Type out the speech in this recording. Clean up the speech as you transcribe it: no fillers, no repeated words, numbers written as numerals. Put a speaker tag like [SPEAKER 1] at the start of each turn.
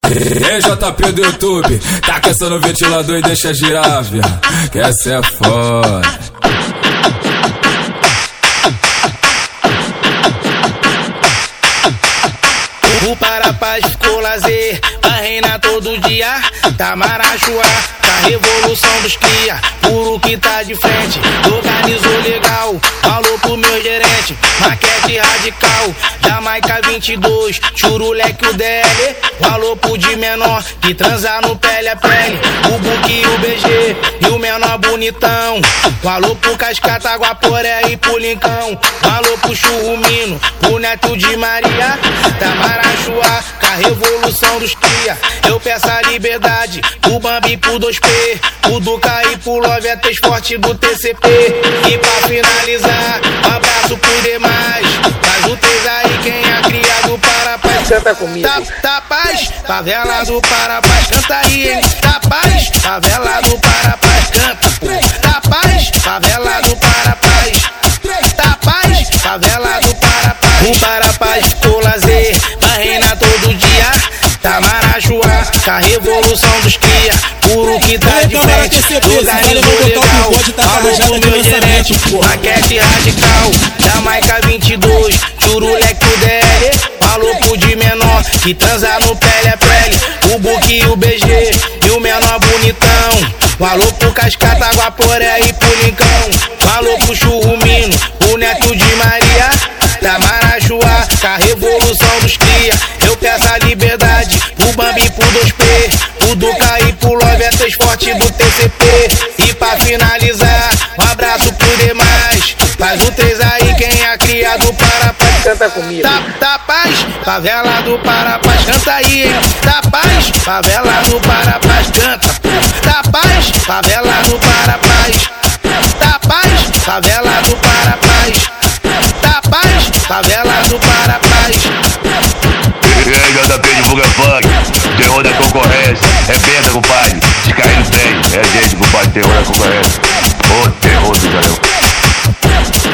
[SPEAKER 1] Ei, JP do YouTube, tá caçando o ventilador e deixa girar, viado, que essa é foda.
[SPEAKER 2] O Parapaz ficou lazer, vai reinar todo dia. Tá Marajoá, tá revolução dos cria. Puro que tá de frente, organizou legal. Falou pro meu gerente, maquete radical. Jamaica 22, churuleque o DL. Falou pro de menor, que transar no pele a pele. O Buque e o BG, e o menor bonitão. Falou pro Cascata, Guaporé e pro Lincão. Falou pro Churrumino, pro Neto de Maria. Tá Marajoá, com a revolução dos cria. Eu peço a liberdade, o Bambi pro 2P. O Duca e pro Love é três forte do TCP. E pra finalizar, um abraço pro demais. Faz o 3 aí, quem é criado para paz.
[SPEAKER 3] Canta comigo.
[SPEAKER 2] Tá paz, favela do Parapaz. Canta aí, hein? Tá paz, favela do Parapaz. Canta, pô. Tá paz, favela do Parapaz. Tá paz, favela do Parapaz. O Parapaz ficou lazer, vai reinar todo dia. Tá Marajoá, com a revolução dos cria. Puro que tá de frente, organizou legal. Falou pro meu gerente, maquete radical. Jamaica 22, churuleque o DL. Falou pro de menor, que transa no pele a pele. O Buque e o BG, e o menor bonitão. Falou pro Cascata, Guaporé e pro Lincão. Falou pro Churrumino, o Neto de Maria. Da Marajoá, com a revolução dos cria. Eu peço a liberdade, o Bambi pro 2P. O Duca e pro Love é três forte do TCP. E pra finalizar, um abraço pro demais. Faz o 3 aí, quem é criado para paz.
[SPEAKER 3] Canta comigo.
[SPEAKER 2] Tá paz, favela do Parapaz. Canta aí, hein? Tá paz, favela do Parapaz. Canta, pô. Tá paz, favela do Parapaz. Tá paz, favela do Parapaz. Tá paz, favela do Parapaz.
[SPEAKER 4] E aí, JP divulga funk, terror da concorrência. Rebenta, compadre, se cair no trem. É gente, compadre, terror da concorrência. Ô, terror do galera.